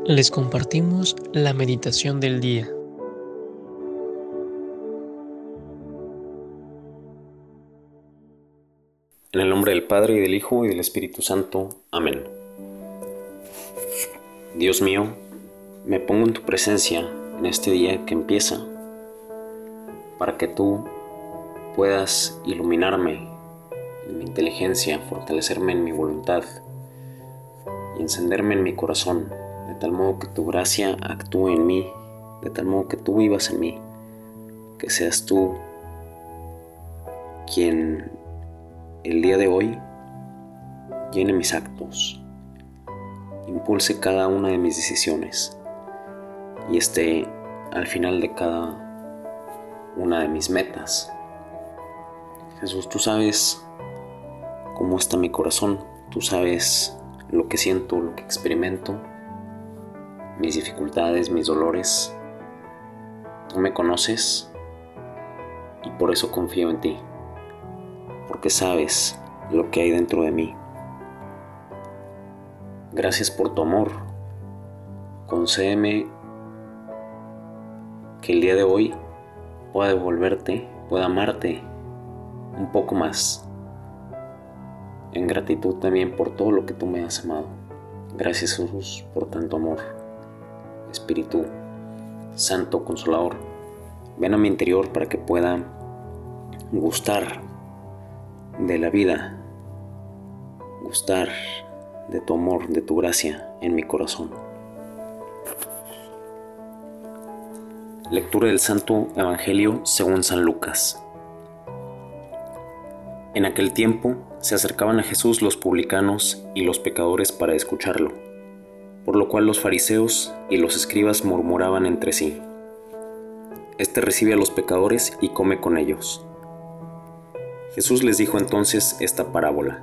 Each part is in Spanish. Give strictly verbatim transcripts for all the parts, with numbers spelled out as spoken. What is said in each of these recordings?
Les compartimos la meditación del día. En el nombre del Padre, y del Hijo, y del Espíritu Santo. Amén. Dios mío, me pongo en tu presencia en este día que empieza, para que tú puedas iluminarme en mi inteligencia, fortalecerme en mi voluntad y encenderme en mi corazón, de tal modo que tu gracia actúe en mí, de tal modo que tú vivas en mí, que seas tú quien el día de hoy llene mis actos, impulse cada una de mis decisiones y esté al final de cada una de mis metas. Jesús, tú sabes cómo está mi corazón, tú sabes lo que siento, lo que experimento, mis dificultades, mis dolores. Tú me conoces y por eso confío en ti, porque sabes lo que hay dentro de mí. Gracias por tu amor. Concédeme que el día de hoy pueda devolverte, pueda amarte un poco más, en gratitud también por todo lo que tú me has amado. Gracias, Jesús, por tanto amor. Espíritu Santo Consolador, ven a mi interior para que pueda gustar de la vida, gustar de tu amor, de tu gracia en mi corazón. Lectura del Santo Evangelio según San Lucas. En aquel tiempo se acercaban a Jesús los publicanos y los pecadores para escucharlo, por lo cual los fariseos y los escribas murmuraban entre sí: Este recibe a los pecadores y come con ellos. Jesús les dijo entonces esta parábola.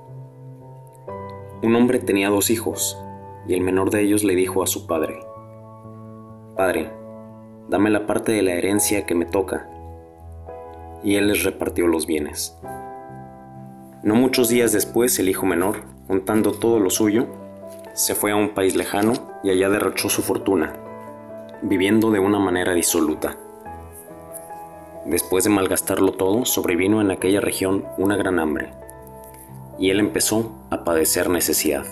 Un hombre tenía dos hijos, y el menor de ellos le dijo a su padre: Padre, dame la parte de la herencia que me toca. Y él les repartió los bienes. No muchos días después, el hijo menor, juntando todo lo suyo, se fue a un país lejano y allá derrochó su fortuna, viviendo de una manera disoluta. Después de malgastarlo todo, sobrevino en aquella región una gran hambre, y él empezó a padecer necesidad.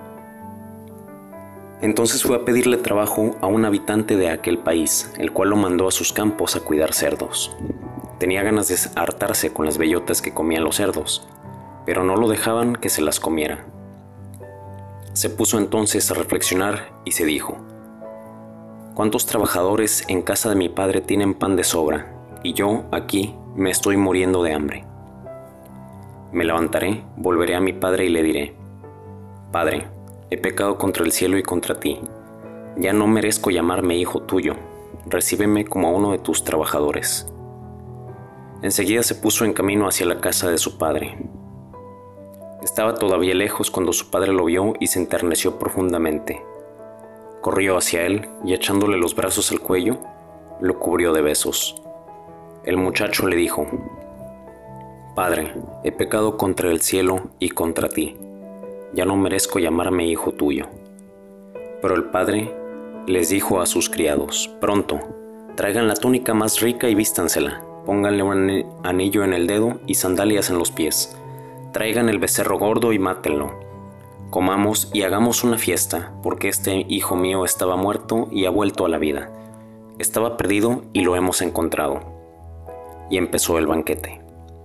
Entonces fue a pedirle trabajo a un habitante de aquel país, el cual lo mandó a sus campos a cuidar cerdos. Tenía ganas de hartarse con las bellotas que comían los cerdos, pero no lo dejaban que se las comiera. Se puso entonces a reflexionar y se dijo: ¿Cuántos trabajadores en casa de mi padre tienen pan de sobra, y yo aquí me estoy muriendo de hambre? Me levantaré, volveré a mi padre y le diré: Padre, he pecado contra el cielo y contra ti. Ya no merezco llamarme hijo tuyo. Recíbeme como a uno de tus trabajadores. Enseguida se puso en camino hacia la casa de su padre. Estaba todavía lejos cuando su padre lo vio y se enterneció profundamente. Corrió hacia él y echándole los brazos al cuello, lo cubrió de besos. El muchacho le dijo: Padre, he pecado contra el cielo y contra ti. Ya no merezco llamarme hijo tuyo. Pero el padre les dijo a sus criados: Pronto, traigan la túnica más rica y vístansela. Pónganle un anillo en el dedo y sandalias en los pies. Traigan el becerro gordo y mátenlo. Comamos y hagamos una fiesta, porque este hijo mío estaba muerto y ha vuelto a la vida. Estaba perdido y lo hemos encontrado. Y empezó el banquete.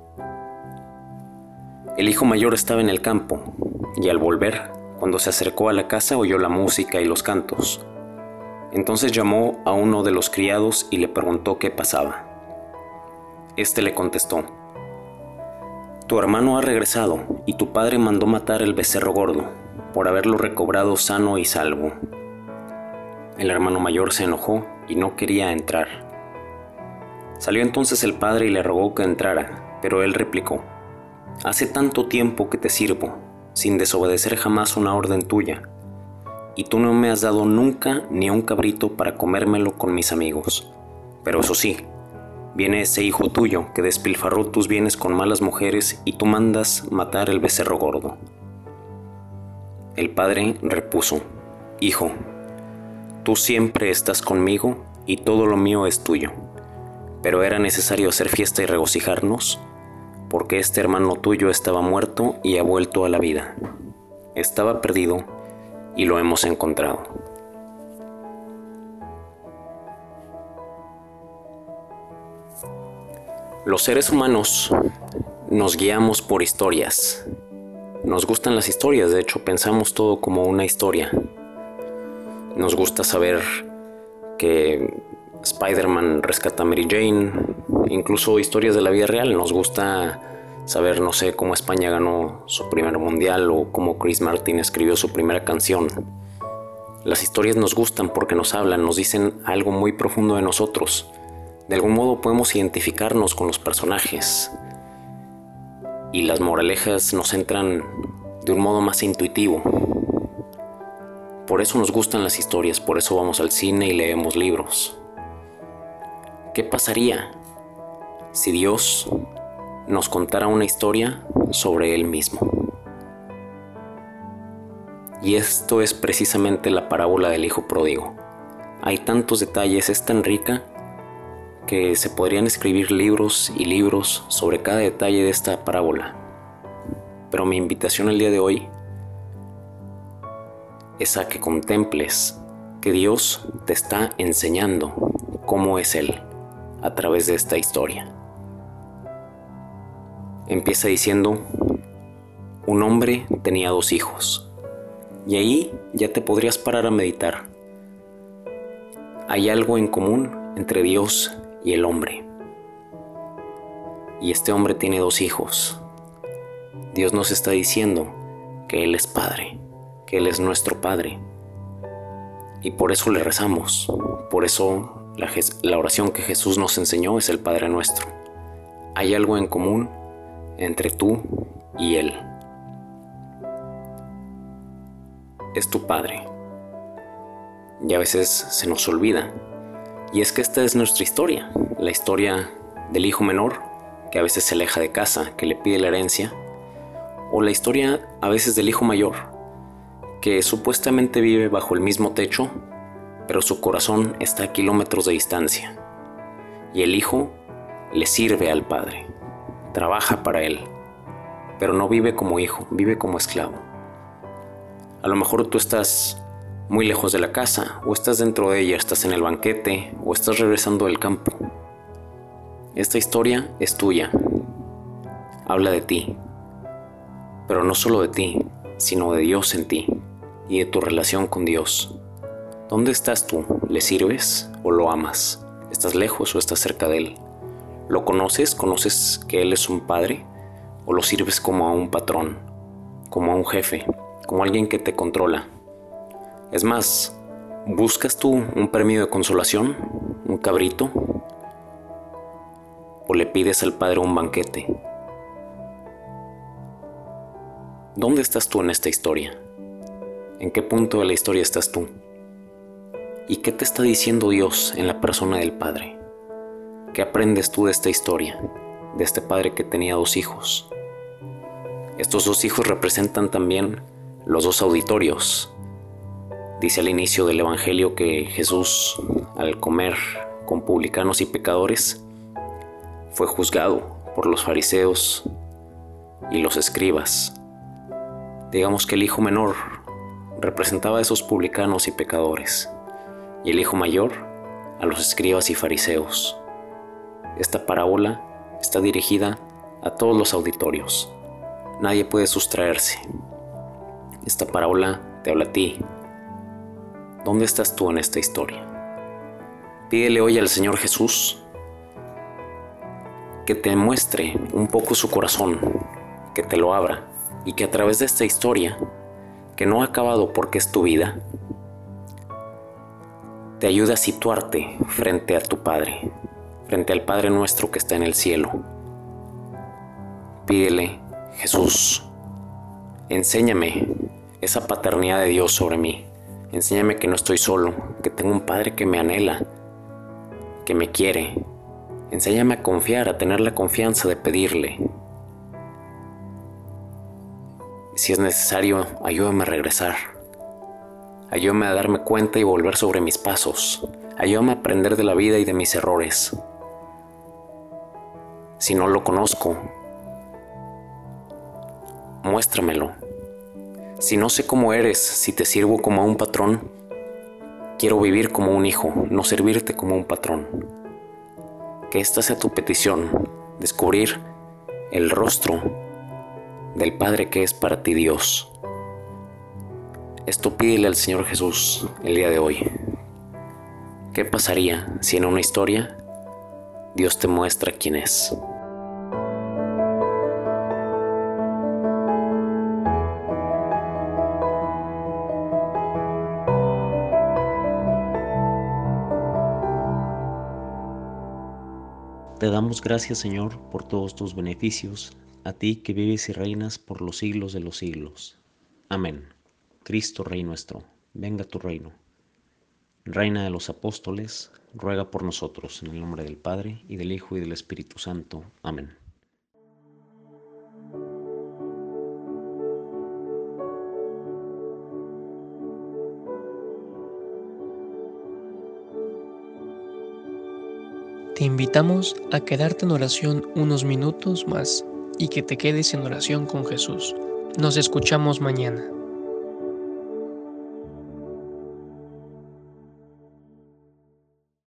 El hijo mayor estaba en el campo, y al volver, cuando se acercó a la casa, oyó la música y los cantos. Entonces llamó a uno de los criados y le preguntó qué pasaba. Este le contestó: Tu hermano ha regresado, y tu padre mandó matar el becerro gordo, por haberlo recobrado sano y salvo. El hermano mayor se enojó y no quería entrar. Salió entonces el padre y le rogó que entrara, pero él replicó: Hace tanto tiempo que te sirvo, sin desobedecer jamás una orden tuya, y tú no me has dado nunca ni un cabrito para comérmelo con mis amigos. Pero eso sí, viene ese hijo tuyo que despilfarró tus bienes con malas mujeres y tú mandas matar el becerro gordo. El padre repuso: Hijo, Tú siempre estás conmigo y todo lo mío es tuyo. Pero era necesario hacer fiesta y regocijarnos, porque este hermano tuyo estaba muerto y ha vuelto a la vida. Estaba perdido y lo hemos encontrado. Los seres humanos nos guiamos por historias. Nos gustan las historias, de hecho pensamos todo como una historia. Nos gusta saber que Spider-Man rescata a Mary Jane, incluso historias de la vida real. Nos gusta saber, no sé, cómo España ganó su primer mundial o cómo Chris Martin escribió su primera canción. Las historias nos gustan porque nos hablan, nos dicen algo muy profundo de nosotros. De algún modo podemos identificarnos con los personajes y las moralejas nos entran de un modo más intuitivo. Por eso nos gustan las historias, por eso vamos al cine y leemos libros. ¿Qué pasaría si Dios nos contara una historia sobre Él mismo? Y esto es precisamente la parábola del hijo pródigo. Hay tantos detalles, es tan rica que se podrían escribir libros y libros sobre cada detalle de esta parábola. Pero mi invitación el día de hoy es a que contemples que Dios te está enseñando cómo es Él a través de esta historia. Empieza diciendo: un hombre tenía dos hijos. Y ahí ya te podrías parar a meditar. Hay algo en común entre Dios y el hombre. Y este hombre tiene dos hijos. Dios nos está diciendo que Él es Padre, que Él es nuestro Padre. Y por eso le rezamos. Por eso la, la oración que Jesús nos enseñó es el Padre Nuestro. Hay algo en común entre tú y Él. Es tu Padre. Y a veces se nos olvida. Y es que esta es nuestra historia, la historia del hijo menor, que a veces se aleja de casa, que le pide la herencia, o la historia a veces del hijo mayor, que supuestamente vive bajo el mismo techo, pero su corazón está a kilómetros de distancia. Y el hijo le sirve al padre, trabaja para él, pero no vive como hijo, vive como esclavo. A lo mejor tú estás muy lejos de la casa, o estás dentro de ella, estás en el banquete, o estás regresando del campo. Esta historia es tuya, habla de ti, pero no solo de ti, sino de Dios en ti, y de tu relación con Dios. ¿Dónde estás tú? ¿Le sirves o lo amas? ¿Estás lejos o estás cerca de Él? ¿Lo conoces? ¿Conoces que Él es un padre? ¿O lo sirves como a un patrón, como a un jefe, como alguien que te controla? Es más, ¿buscas tú un premio de consolación, un cabrito? ¿O le pides al Padre un banquete? ¿Dónde estás tú en esta historia? ¿En qué punto de la historia estás tú? ¿Y qué te está diciendo Dios en la persona del Padre? ¿Qué aprendes tú de esta historia, de este padre que tenía dos hijos? Estos dos hijos representan también los dos auditorios. Dice al inicio del Evangelio que Jesús, al comer con publicanos y pecadores, fue juzgado por los fariseos y los escribas. Digamos que el hijo menor representaba a esos publicanos y pecadores, y el hijo mayor a los escribas y fariseos. Esta parábola está dirigida a todos los auditorios. Nadie puede sustraerse. Esta parábola te habla a ti. ¿Dónde estás tú en esta historia? Pídele hoy al Señor Jesús que te muestre un poco su corazón, que te lo abra, y que a través de esta historia, que no ha acabado porque es tu vida, te ayude a situarte frente a tu Padre, frente al Padre nuestro que está en el cielo. Pídele: Jesús, enséñame esa paternidad de Dios sobre mí. Enséñame que no estoy solo, que tengo un Padre que me anhela, que me quiere. Enséñame a confiar, a tener la confianza de pedirle. Si es necesario, ayúdame a regresar, Ayúdame a darme cuenta y volver sobre mis pasos. Ayúdame a aprender de la vida y de mis errores. Si no lo conozco, muéstramelo. Si no sé cómo eres, si te sirvo como a un patrón, quiero vivir como un hijo, no servirte como un patrón. Que esta sea tu petición, descubrir el rostro del Padre que es para ti Dios. Esto pídele al Señor Jesús el día de hoy. ¿Qué pasaría si en una historia Dios te muestra quién es? Te damos gracias, Señor, por todos tus beneficios, a ti que vives y reinas por los siglos de los siglos. Amén. Cristo Rey nuestro, venga tu reino. Reina de los apóstoles, ruega por nosotros, en el nombre del Padre, y del Hijo, y del Espíritu Santo. Amén. Te invitamos a quedarte en oración unos minutos más y que te quedes en oración con Jesús. Nos escuchamos mañana.